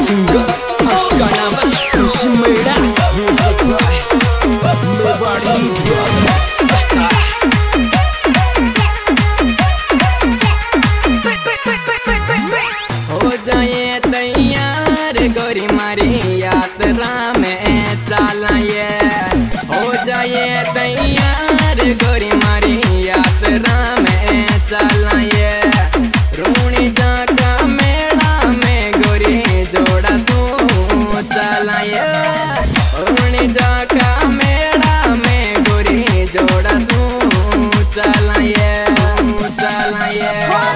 singer उसका नाम खुशी मेरा म्यूजिक बाय मेवाड़ी हो जाए तैयार गोरी मारी यात्रा में चलाए हो जाए तैयार गोरी मारी यात्रा में चलाए रूणी जाका मेला में गोरी जोड़ा सू चलाए रूणी जाका मेला में गोरी जोड़ा सू चलाए चलाए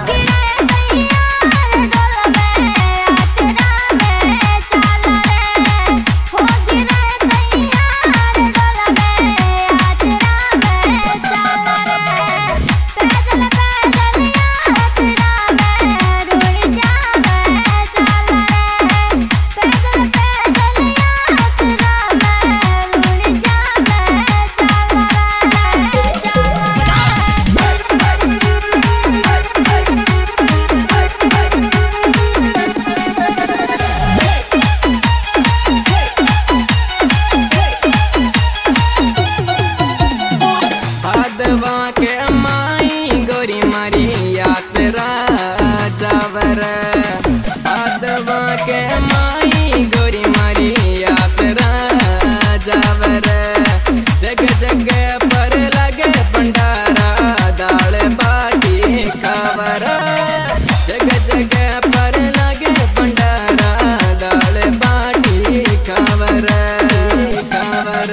के माई गोरी मारी यात्रा जावर आदवा के माई गोरी मारी यात्रा जावर जग जग पर लगे भंडारा दाल बाटी खावर जग जग पर लगे भंडारा दाल बाटी खावर खावर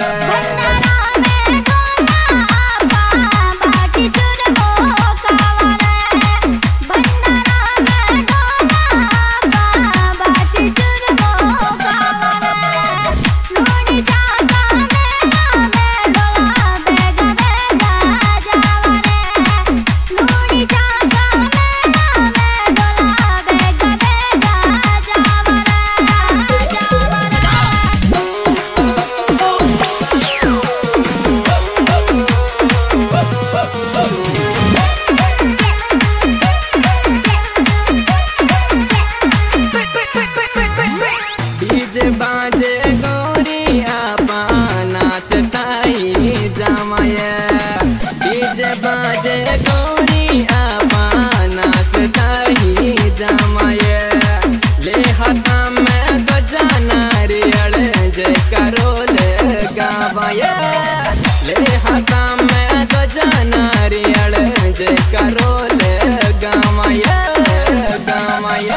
डीजे बाजे गोरी आपा नाचताई जमाया डीजे बाजे गोरी आपा नाचताई जमाया ले हाथा में गजा नारियल जय करोल गावाया ले हाथा में गजा नारियल जय करोल गावाया गावाया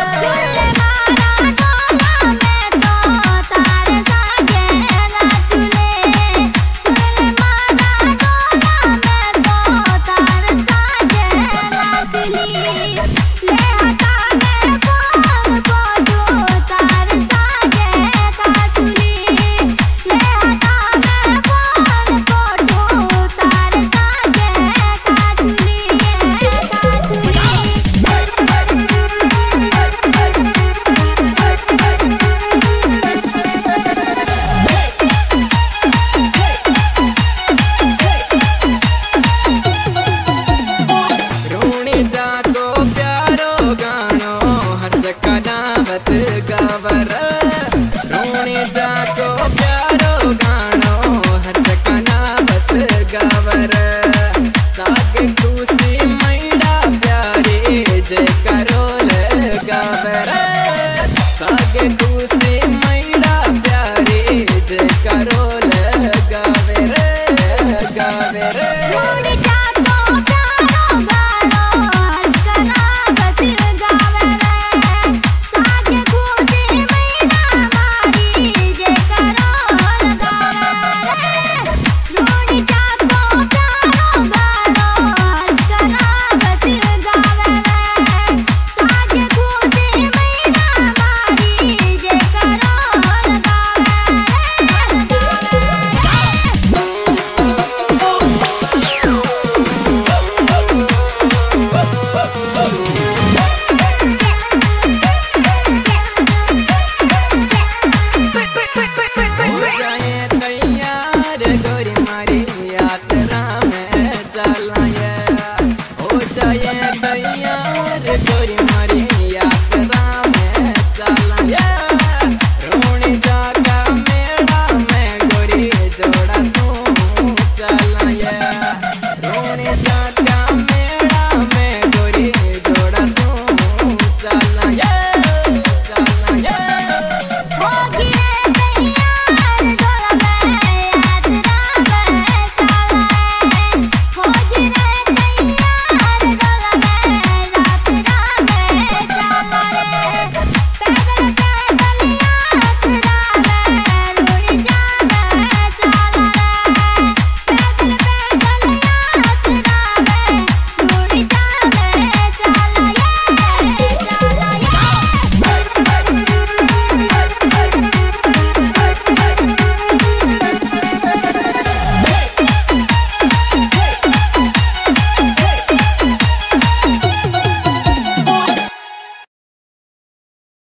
गावर रोणी जाको प्यारो गानो हर्ष कनावत गावर साग खुशी मैडा प्यारे जय करोल गावर साग खुशी